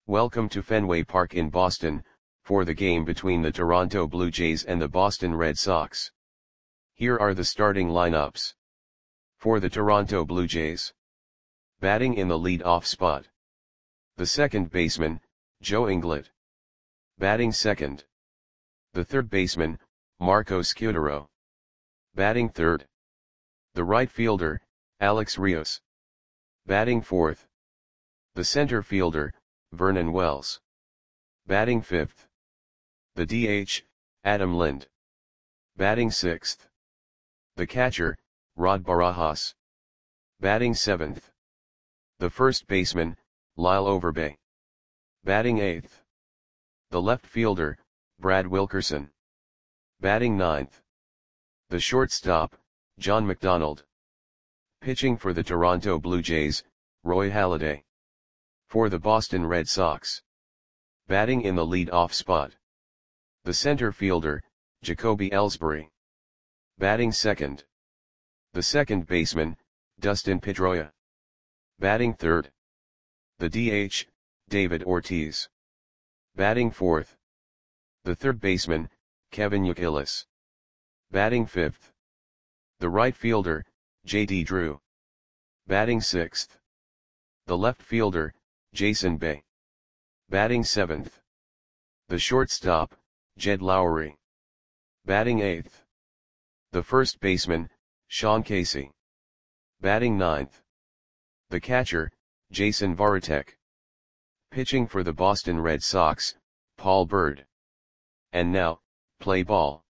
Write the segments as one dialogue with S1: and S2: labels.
S1: Welcome to Fenway Park in Boston, for the game between the Toronto Blue Jays and the Boston Red Sox. Here are the starting lineups. For the Toronto Blue Jays. Batting in the lead-off spot. The second baseman, Joe Inglet. Batting second. The third baseman, Marco Scutaro. Batting third. The right fielder, Alex Rios. Batting fourth. The center fielder, Vernon Wells. Batting fifth. The DH, Adam Lind. Batting sixth. The catcher, Rod Barajas. Batting seventh. The first baseman, Lyle Overbay. Batting eighth. The left fielder, Brad Wilkerson. Batting ninth. The shortstop, John McDonald. Pitching for the Toronto Blue Jays, Roy Halladay. For the Boston Red Sox. Batting in the lead-off spot. The center fielder, Jacoby Ellsbury. Batting second. The second baseman, Dustin Pedroia. Batting third. The DH, David Ortiz. Batting fourth. The third baseman, Kevin Youkilis. Batting fifth. The right fielder, J.D. Drew. Batting sixth. The left fielder, Jason Bay. Batting seventh. The shortstop, Jed Lowry. Batting eighth. The first baseman, Sean Casey. Batting ninth. The catcher, Jason Varitek. Pitching for the Boston Red Sox, Paul Byrd. And now, play ball.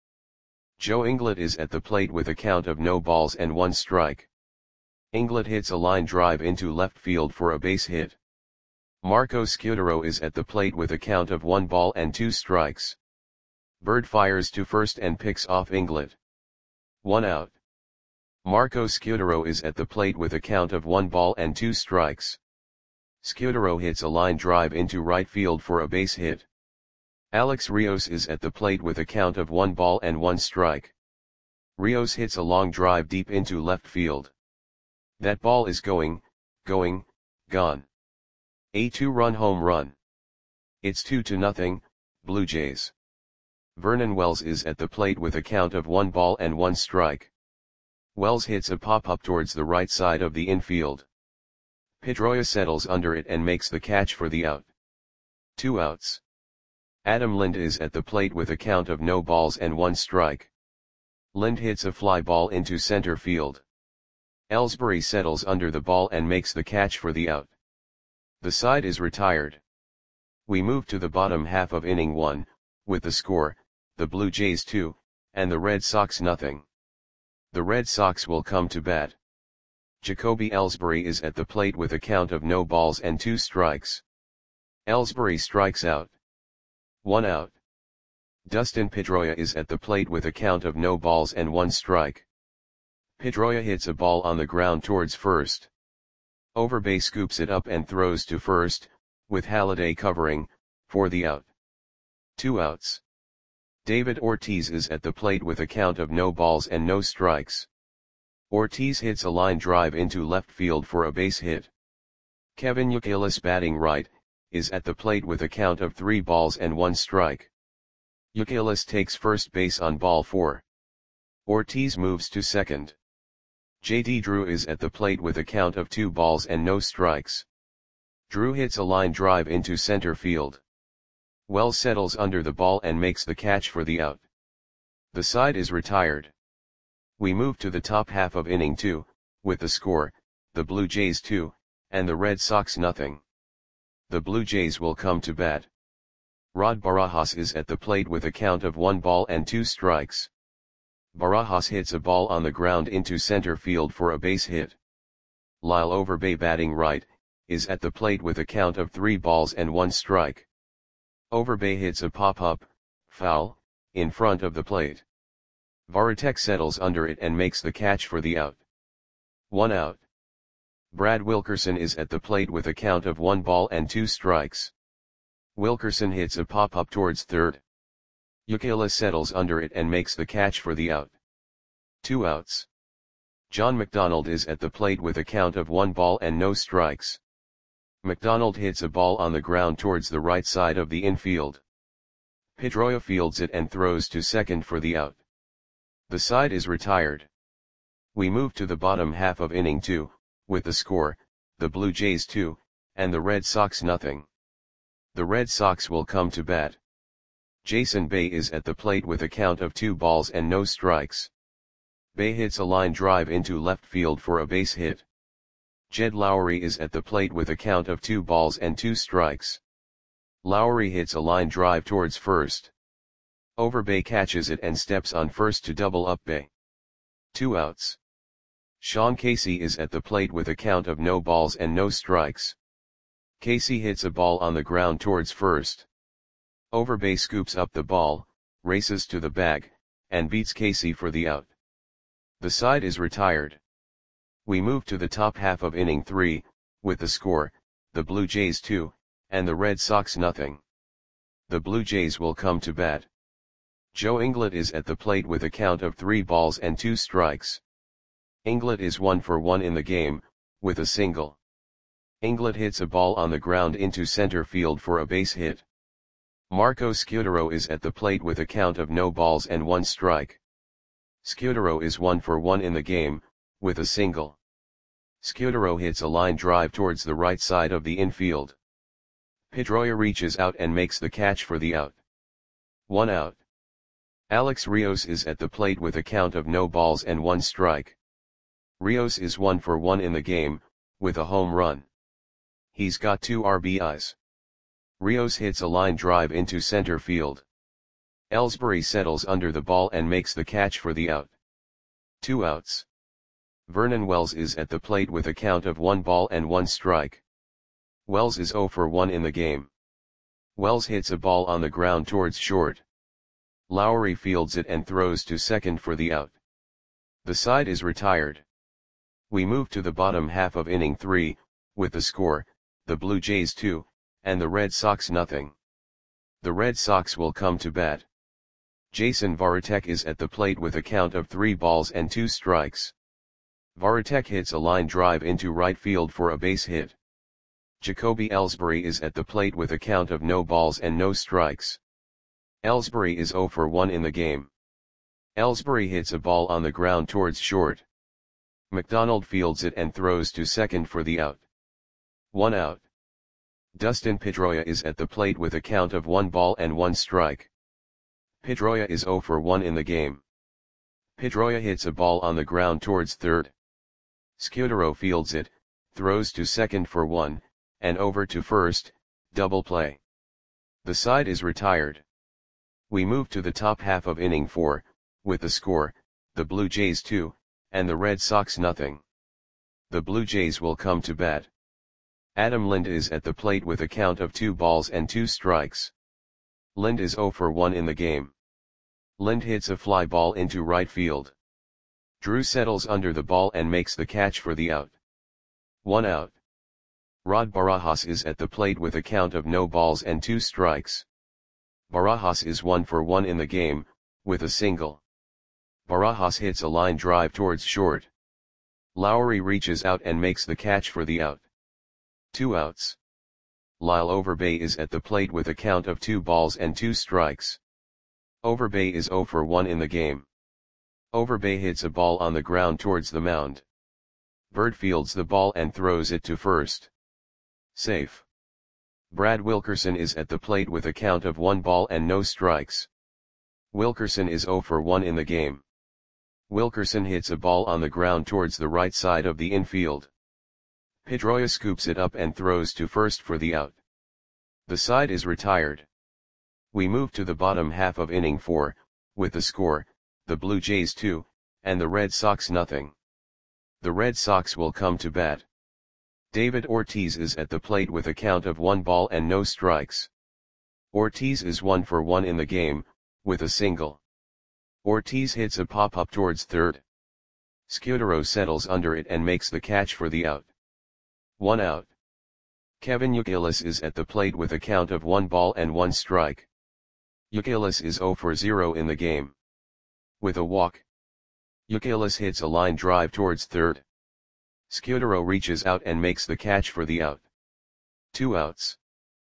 S1: Joe Inglet is at the plate with a count of no balls and 1 strike. Inglet hits a line drive into left field for a base hit. Marco Scutaro is at the plate with a count of 1 ball and 2 strikes. Byrd fires to first and picks off Inglet. 1 out. Marco Scutaro is at the plate with a count of 1 ball and 2 strikes. Scutaro hits a line drive into right field for a base hit. Alex Rios is at the plate with a count of 1 ball and 1 strike. Rios hits a long drive deep into left field. That ball is gone. A 2-run home run. It's 2-0, Blue Jays. Vernon Wells is at the plate with a count of 1 ball and 1 strike. Wells hits a pop-up towards the right side of the infield. Pedroia settles under it and makes the catch for the out. 2 outs. Adam Lind is at the plate with a count of no balls and 1 strike. Lind hits a fly ball into center field. Ellsbury settles under the ball and makes the catch for the out. The side is retired. We move to the bottom half of inning 1, with the score, the Blue Jays 2, and the Red Sox nothing. The Red Sox will come to bat. Jacoby Ellsbury is at the plate with a count of no balls and 2 strikes. Ellsbury strikes out. 1 out. Dustin Pedroia is at the plate with a count of no balls and 1 strike. Pedroia hits a ball on the ground towards first. Overbay scoops it up and throws to first, with Halladay covering, for the out. 2 outs. David Ortiz is at the plate with a count of no balls and no strikes. Ortiz hits a line drive into left field for a base hit. Kevin Youkilis, batting right, is at the plate with a count of 3 balls and 1 strike. Youkilis takes first base on ball 4. Ortiz moves to second. J.D. Drew is at the plate with a count of 2 balls and no strikes. Drew hits a line drive into center field. Wells settles under the ball and makes the catch for the out. The side is retired. We move to the top half of inning 2, with the score, the Blue Jays 2, and the Red Sox nothing. The Blue Jays will come to bat. Rod Barajas is at the plate with a count of 1 ball and 2 strikes. Barajas hits a ball on the ground into center field for a base hit. Lyle Overbay, batting right, is at the plate with a count of 3 balls and 1 strike. Overbay hits a pop-up, foul, in front of the plate. Varitek settles under it and makes the catch for the out. 1 out. Brad Wilkerson is at the plate with a count of 1 ball and 2 strikes. Wilkerson hits a pop-up towards third. Youkilis settles under it and makes the catch for the out. 2 outs. John McDonald is at the plate with a count of 1 ball and no strikes. McDonald hits a ball on the ground towards the right side of the infield. Pedroia fields it and throws to second for the out. The side is retired. We move to the bottom half of inning 2, with the score, the Blue Jays 2, and the Red Sox nothing. The Red Sox will come to bat. Jason Bay is at the plate with a count of 2 balls and no strikes. Bay hits a line drive into left field for a base hit. Jed Lowry is at the plate with a count of 2 balls and 2 strikes. Lowry hits a line drive towards first. Overbay catches it and steps on first to double up Bay. 2 outs. Sean Casey is at the plate with a count of no balls and no strikes. Casey hits a ball on the ground towards first. Overbay scoops up the ball, races to the bag, and beats Casey for the out. The side is retired. We move to the top half of inning 3, with the score, the Blue Jays 2, and the Red Sox nothing. The Blue Jays will come to bat. Joe Inglet is at the plate with a count of 3 balls and 2 strikes. Inglet is 1 for 1 in the game, with a single. Inglet hits a ball on the ground into center field for a base hit. Marco Scutaro is at the plate with a count of no balls and 1 strike. Scutaro is 1 for 1 in the game, with a single. Scutaro hits a line drive towards the right side of the infield. Pedroia reaches out and makes the catch for the out. 1 out. Alex Rios is at the plate with a count of no balls and 1 strike. Rios is 1 for 1 in the game, with a home run. He's got 2 RBIs. Rios hits a line drive into center field. Ellsbury settles under the ball and makes the catch for the out. 2 outs. Vernon Wells is at the plate with a count of 1 ball and 1 strike. Wells is 0 for 1 in the game. Wells hits a ball on the ground towards short. Lowry fields it and throws to second for the out. The side is retired. We move to the bottom half of inning 3, with the score, the Blue Jays 2, and the Red Sox nothing. The Red Sox will come to bat. Jason Varitek is at the plate with a count of 3 balls and 2 strikes. Varitek hits a line drive into right field for a base hit. Jacoby Ellsbury is at the plate with a count of no balls and no strikes. Ellsbury is 0 for 1 in the game. Ellsbury hits a ball on the ground towards short. McDonald fields it and throws to second for the out. 1 out. Dustin Pedroia is at the plate with a count of 1 ball and 1 strike. Pedroia is 0 for 1 in the game. Pedroia hits a ball on the ground towards third. Scutaro fields it, throws to second for 1, and over to first, double play. The side is retired. We move to the top half of inning 4, with the score, the Blue Jays 2, and the Red Sox nothing. The Blue Jays will come to bat. Adam Lind is at the plate with a count of 2 balls and 2 strikes. Lind is 0 for 1 in the game. Lind hits a fly ball into right field. Drew settles under the ball and makes the catch for the out. 1 out. Rod Barajas is at the plate with a count of no balls and 2 strikes. Barajas is 1 for 1 in the game, with a single. Barajas hits a line drive towards short. Lowry reaches out and makes the catch for the out. 2 outs. Lyle Overbay is at the plate with a count of 2 balls and 2 strikes. Overbay is 0 for 1 in the game. Overbay hits a ball on the ground towards the mound. Bird fields the ball and throws it to first. Safe. Brad Wilkerson is at the plate with a count of 1 ball and no strikes. Wilkerson is 0 for 1 in the game. Wilkerson hits a ball on the ground towards the right side of the infield. Pedroia scoops it up and throws to first for the out. The side is retired. We move to the bottom half of inning 4, with the score, the Blue Jays 2, and the Red Sox nothing. The Red Sox will come to bat. David Ortiz is at the plate with a count of 1 ball and no strikes. Ortiz is 1 for 1 in the game, with a single. Ortiz hits a pop-up towards third. Scutaro settles under it and makes the catch for the out. 1 out. Kevin Youkilis is at the plate with a count of 1 ball and 1 strike. Youkilis is 0 for 0 in the game. With a walk. Youkilis hits a line drive towards third. Scutaro reaches out and makes the catch for the out. 2 outs.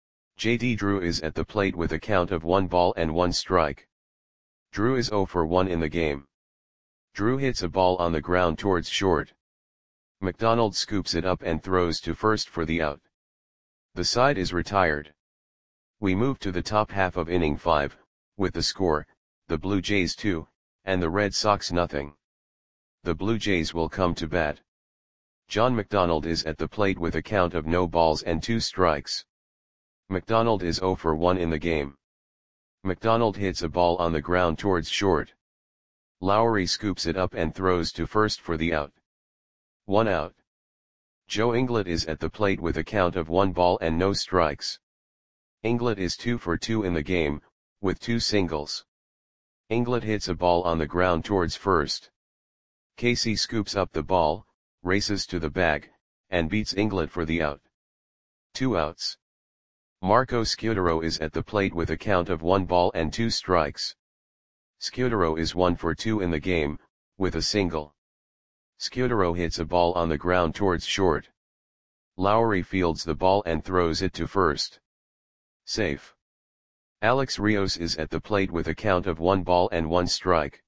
S1: J.D. Drew is at the plate with a count of 1 ball and 1 strike. Drew is 0 for 1 in the game. Drew hits a ball on the ground towards short. McDonald scoops it up and throws to first for the out. The side is retired. We move to the top half of inning 5, with the score, the Blue Jays 2, and the Red Sox nothing. The Blue Jays will come to bat. John McDonald is at the plate with a count of no balls and 2 strikes. McDonald is 0 for 1 in the game. McDonald hits a ball on the ground towards short. Lowry scoops it up and throws to first for the out. 1 out. Joe Inglet is at the plate with a count of 1 ball and no strikes. Inglet is 2 for 2 in the game, with 2 singles. Inglet hits a ball on the ground towards first. Casey scoops up the ball, races to the bag, and beats Inglet for the out. 2 outs. Marco Scutaro is at the plate with a count of 1 ball and 2 strikes. Scutaro is 1 for 2 in the game, with a single. Scutaro hits a ball on the ground towards short. Lowry fields the ball and throws it to first. Safe. Alex Rios is at the plate with a count of 1 ball and 1 strike.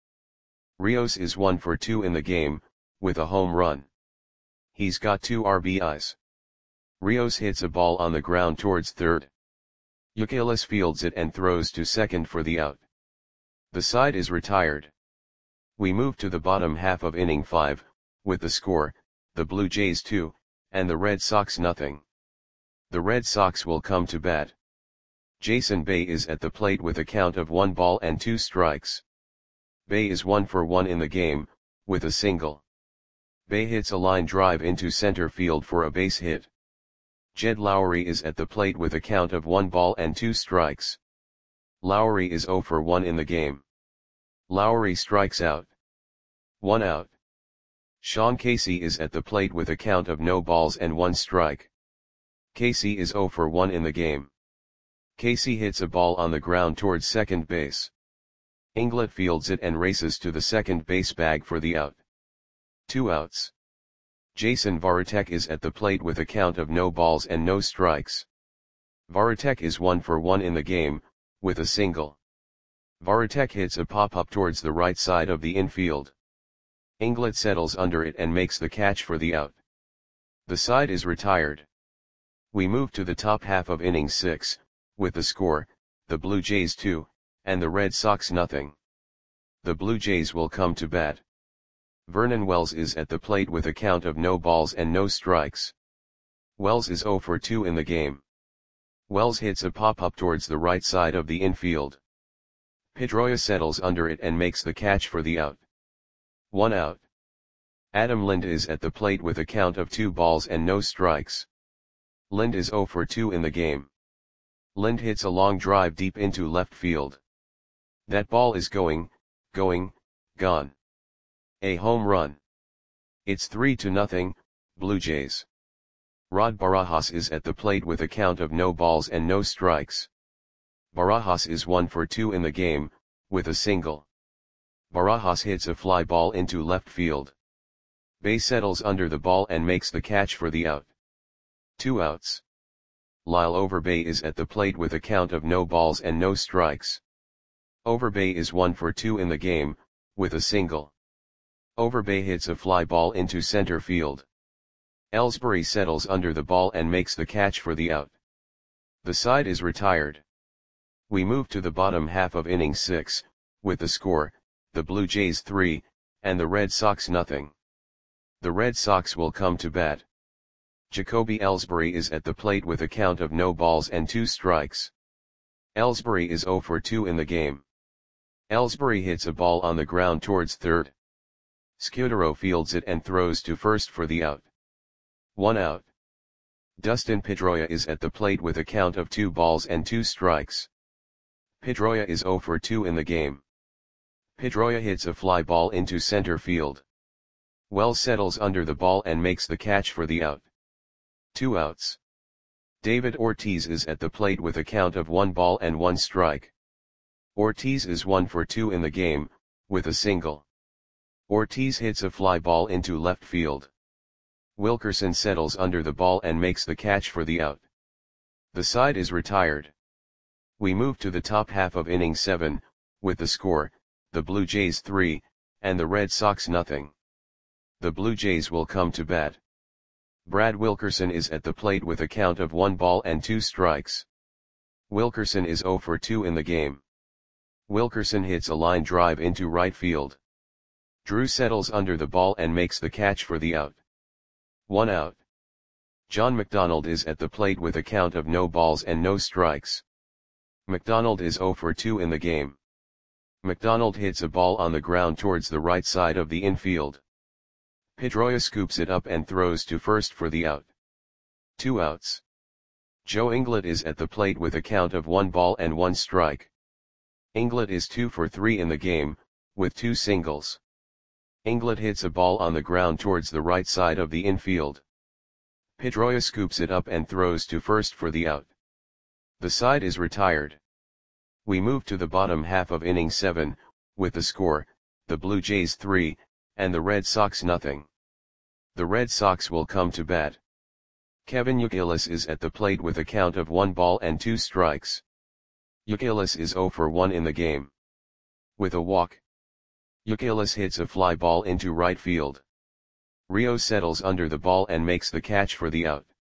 S1: Rios is 1 for 2 in the game, with a home run. He's got 2 RBIs. Rios hits a ball on the ground towards third. Youkilis fields it and throws to second for the out. The side is retired. We move to the bottom half of inning 5, with the score, the Blue Jays 2, and the Red Sox nothing. The Red Sox will come to bat. Jason Bay is at the plate with a count of 1 ball and 2 strikes. Bay is 1 for 1 in the game, with a single. Bay hits a line drive into center field for a base hit. Jed Lowry is at the plate with a count of 1 ball and 2 strikes. Lowry is 0 for 1 in the game. Lowry strikes out. 1 out. Sean Casey is at the plate with a count of no balls and 1 strike. Casey is 0 for 1 in the game. Casey hits a ball on the ground towards second base. Inglet fields it and races to the second base bag for the out. 2 outs. Jason Varitek is at the plate with a count of no balls and no strikes. Varitek is 1 for 1 in the game, with a single. Varitek hits a pop-up towards the right side of the infield. Inglet settles under it and makes the catch for the out. The side is retired. We move to the top half of inning 6, with the score, the Blue Jays 2, and the Red Sox nothing. The Blue Jays will come to bat. Vernon Wells is at the plate with a count of no balls and no strikes. Wells is 0 for 2 in the game. Wells hits a pop-up towards the right side of the infield. Pedroia settles under it and makes the catch for the out. 1 out. Adam Lind is at the plate with a count of 2 balls and no strikes. Lind is 0 for 2 in the game. Lind hits a long drive deep into left field. That ball is gone. A home run. It's 3-0, Blue Jays. Rod Barajas is at the plate with a count of no balls and no strikes. Barajas is 1 for 2 in the game, with a single. Barajas hits a fly ball into left field. Bay settles under the ball and makes the catch for the out. 2 outs. Lyle Overbay is at the plate with a count of no balls and no strikes. Overbay is 1 for 2 in the game, with a single. Overbay hits a fly ball into center field. Ellsbury settles under the ball and makes the catch for the out. The side is retired. We move to the bottom half of inning 6, with the score, the Blue Jays 3, and the Red Sox nothing. The Red Sox will come to bat. Jacoby Ellsbury is at the plate with a count of no balls and 2 strikes. Ellsbury is 0 for 2 in the game. Ellsbury hits a ball on the ground towards third. Scutaro fields it and throws to first for the out. 1 out. Dustin Pedroia is at the plate with a count of 2 balls and 2 strikes. Pedroia is 0 for 2 in the game. Pedroia hits a fly ball into center field. Wells settles under the ball and makes the catch for the out. 2 outs. David Ortiz is at the plate with a count of 1 ball and 1 strike. Ortiz is 1 for 2 in the game, with a single. Ortiz hits a fly ball into left field. Wilkerson settles under the ball and makes the catch for the out. The side is retired. We move to the top half of inning 7, with the score, the Blue Jays 3, and the Red Sox nothing. The Blue Jays will come to bat. Brad Wilkerson is at the plate with a count of 1 ball and 2 strikes. Wilkerson is 0 for 2 in the game. Wilkerson hits a line drive into right field. Drew settles under the ball and makes the catch for the out. 1 out. John McDonald is at the plate with a count of no balls and no strikes. McDonald is 0 for 2 in the game. McDonald hits a ball on the ground towards the right side of the infield. Pedroia scoops it up and throws to first for the out. 2 outs. Joe Inglet is at the plate with a count of 1 ball and 1 strike. Inglet is 2 for 3 in the game, with 2 singles. Inglet hits a ball on the ground towards the right side of the infield. Pedroia scoops it up and throws to first for the out. The side is retired. We move to the bottom half of inning 7, with the score, the Blue Jays 3, and the Red Sox nothing. The Red Sox will come to bat. Kevin Youkilis is at the plate with a count of 1 ball and 2 strikes. Youkilis is 0 for 1 in the game. With a walk, Youkilis hits a fly ball into right field. Rios settles under the ball and makes the catch for the out.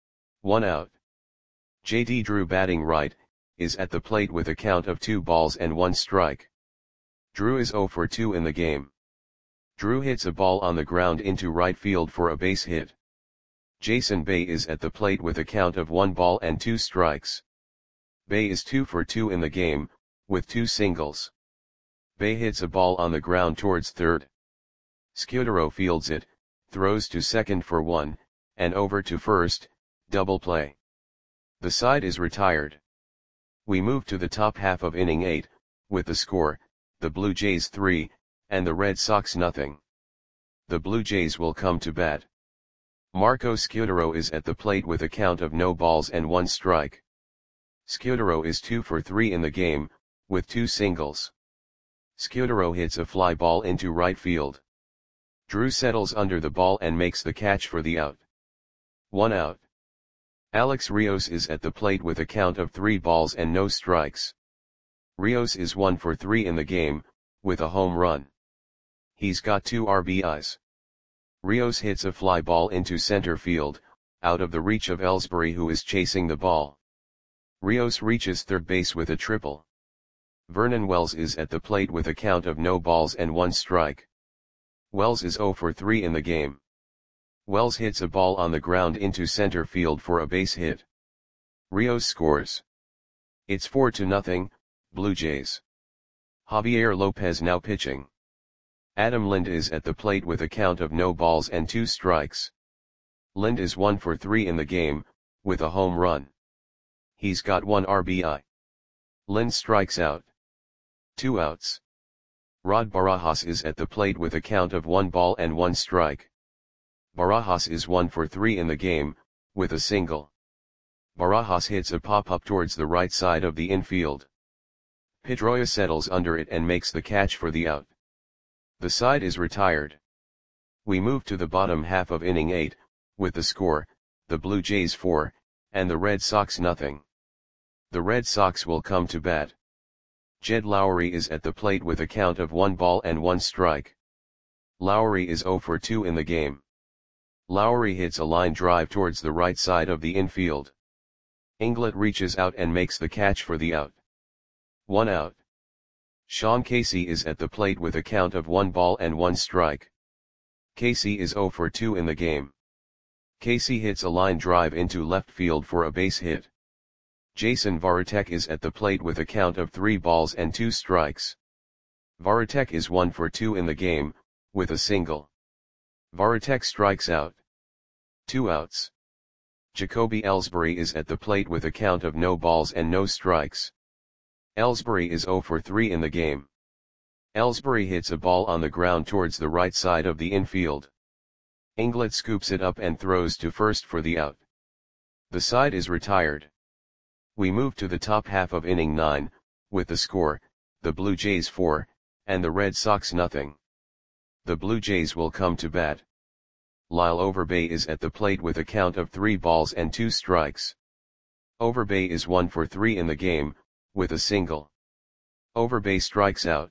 S1: 1 out. J.D. Drew, batting right, is at the plate with a count of 2 balls and 1 strike. Drew is 0 for 2 in the game. Drew hits a ball on the ground into right field for a base hit. Jason Bay is at the plate with a count of 1 ball and 2 strikes. Bay is 2 for 2 in the game, with 2 singles. Bay hits a ball on the ground towards third. Scudero fields it, throws to second for 1, and over to first, double play. The side is retired. We move to the top half of inning 8, with the score, the Blue Jays 3, and the Red Sox nothing. The Blue Jays will come to bat. Marco Scudero is at the plate with a count of no balls and 1 strike. Scudero is 2 for 3 in the game, with 2 singles. Scudero hits a fly ball into right field. Drew settles under the ball and makes the catch for the out. 1 out. Alex Rios is at the plate with a count of 3 balls and no strikes. Rios is 1 for 3 in the game, with a home run. He's got 2 RBIs. Rios hits a fly ball into center field, out of the reach of Ellsbury, who is chasing the ball. Rios reaches third base with a triple. Vernon Wells is at the plate with a count of no balls and 1 strike. Wells is 0 for 3 in the game. Wells hits a ball on the ground into center field for a base hit. Rios scores. It's 4-0, Blue Jays. Javier Lopez now pitching. Adam Lind is at the plate with a count of no balls and 2 strikes. Lind is 1 for 3 in the game, with a home run. He's got 1 RBI. Lind strikes out. 2 outs. Rod Barajas is at the plate with a count of 1 ball and 1 strike. Barajas is 1 for 3 in the game, with a single. Barajas hits a pop-up towards the right side of the infield. Pedroia settles under it and makes the catch for the out. The side is retired. We move to the bottom half of inning 8, with the score, the Blue Jays 4, and the Red Sox nothing. The Red Sox will come to bat. Jed Lowry is at the plate with a count of 1 ball and 1 strike. Lowry is 0 for 2 in the game. Lowry hits a line drive towards the right side of the infield. Inglet reaches out and makes the catch for the out. 1 out. Sean Casey is at the plate with a count of 1 ball and 1 strike. Casey is 0 for 2 in the game. Casey hits a line drive into left field for a base hit. Jason Varitek is at the plate with a count of 3 balls and 2 strikes. Varitek is 1 for 2 in the game, with a single. Varitek strikes out. 2 outs. Jacoby Ellsbury is at the plate with a count of no balls and no strikes. Ellsbury is 0 for 3 in the game. Ellsbury hits a ball on the ground towards the right side of the infield. Inglet scoops it up and throws to first for the out. The side is retired. We move to the top half of inning 9, with the score, the Blue Jays 4, and the Red Sox nothing. The Blue Jays will come to bat. Lyle Overbay is at the plate with a count of 3 balls and 2 strikes. Overbay is 1 for 3 in the game, with a single. Overbay strikes out.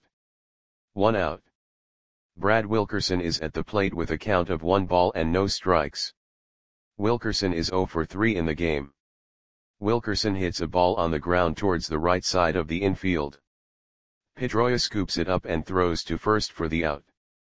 S1: 1 out. Brad Wilkerson is at the plate with a count of 1 ball and no strikes. Wilkerson is 0 for 3 in the game. Wilkerson hits a ball on the ground towards the right side of the infield. Pedroia scoops it up and throws to first for the out.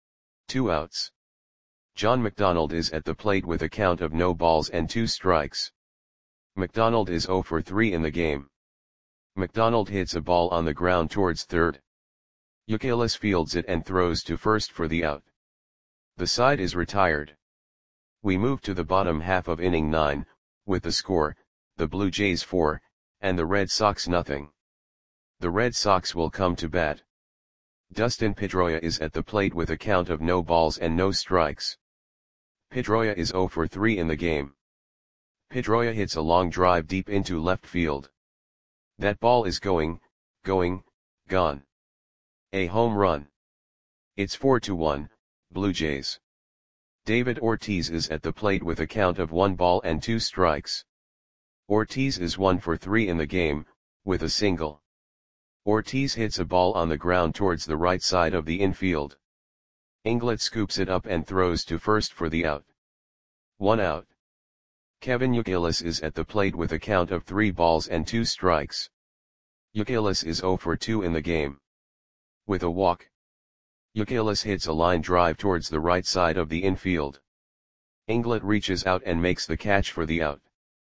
S1: 2 outs. John McDonald is at the plate with a count of no balls and 2 strikes. McDonald is 0 for 3 in the game. McDonald hits a ball on the ground towards third. Youkilis fields it and throws to first for the out. The side is retired. We move to the bottom half of inning 9, with the score, the Blue Jays 4, and the Red Sox nothing. The Red Sox will come to bat. Dustin Pedroia is at the plate with a count of no balls and no strikes. Pedroia is 0 for 3 in the game. Pedroia hits a long drive deep into left field. That ball is going, gone. A home run. It's 4-1, Blue Jays. David Ortiz is at the plate with a count of 1 ball and 2 strikes. Ortiz is 1 for 3 in the game, with a single. Ortiz hits a ball on the ground towards the right side of the infield. Inglett scoops it up and throws to first for the out. 1 out. Kevin Youkilis is at the plate with a count of 3 balls and 2 strikes. Youkilis is 0 for 2 in the game. With a walk. Youkilis hits a line drive towards the right side of the infield. Inglett reaches out and makes the catch for the out.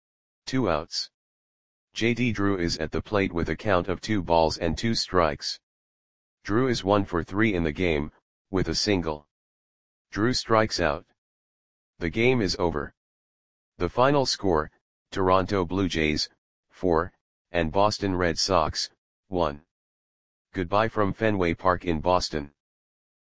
S1: 2 outs. J.D. Drew is at the plate with a count of 2 balls and 2 strikes. Drew is 1 for 3 in the game, with a single. Drew strikes out. The game is over. The final score, Toronto Blue Jays, 4, and Boston Red Sox, 1. Goodbye from Fenway Park in Boston.